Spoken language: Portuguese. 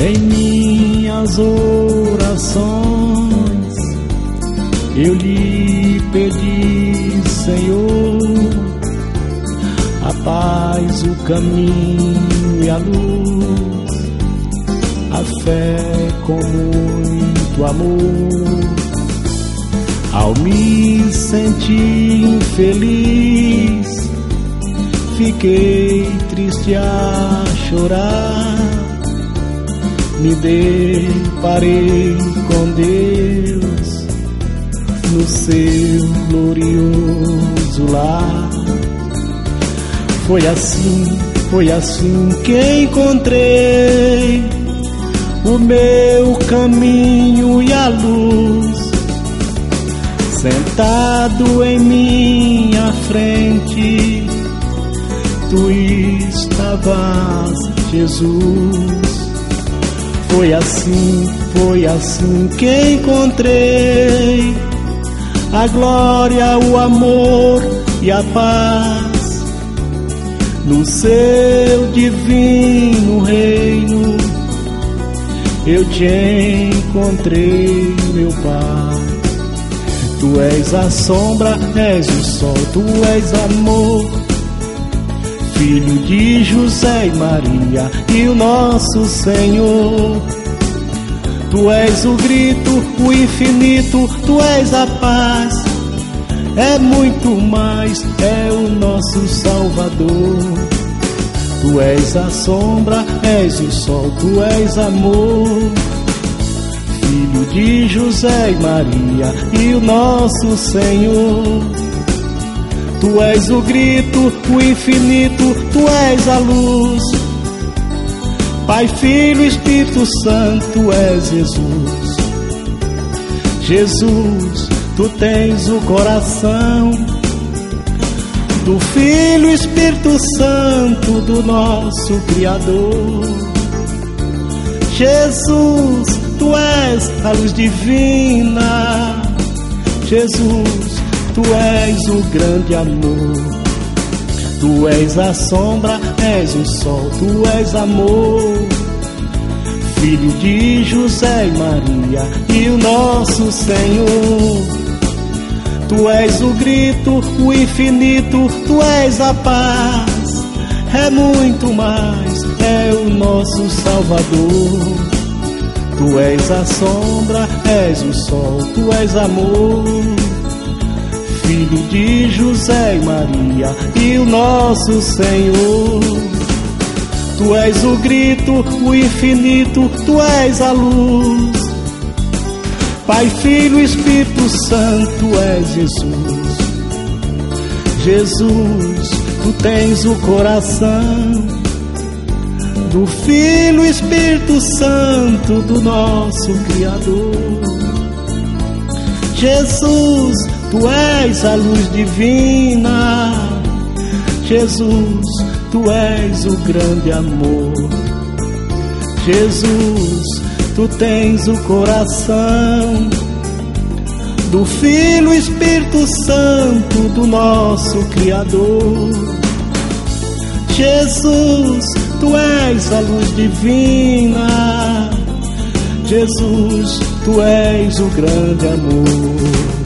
Em minhas orações eu lhe pedi, Senhor, a paz, o caminho e a luz, a fé com muito amor. Ao me sentir infeliz, fiquei triste a chorar. Me deparei com Deus no seu glorioso lar. Foi assim que encontrei o meu caminho e a luz. Sentado em minha frente, tu estavas, Jesus. Foi assim que encontrei a glória, o amor e a paz no seu divino reino. Eu te encontrei, meu Pai. Tu és a sombra, és o sol, tu és amor, Filho de José e Maria e o nosso Senhor. Tu és o grito, o infinito, tu és a paz. É muito mais, é o nosso Salvador. Tu és a sombra, és o sol, tu és amor, Filho de José e Maria e o nosso Senhor. Tu és o grito, o infinito, tu és a luz. Pai, Filho, Espírito Santo, tu és Jesus. Jesus, tu tens o coração do Filho, Espírito Santo, do nosso Criador. Jesus, tu és a luz divina. Jesus, tu és o grande amor. Tu és a sombra, és o sol, tu és amor, Filho de José e Maria e o nosso Senhor. Tu és o grito, o infinito, tu és a paz. É muito mais, é o nosso Salvador. Tu és a sombra, és o sol, tu és amor, Filho de José e Maria e o nosso Senhor. Tu és o grito, o infinito, tu és a luz. Pai, Filho, Espírito Santo, tu és Jesus. Jesus, tu tens o coração do Filho, Espírito Santo, do nosso Criador. Jesus, tu és a luz divina. Jesus, tu és o grande amor. Jesus, tu tens o coração do Filho, Espírito Santo, do nosso Criador. Jesus, tu és a luz divina. Jesus, tu és o grande amor.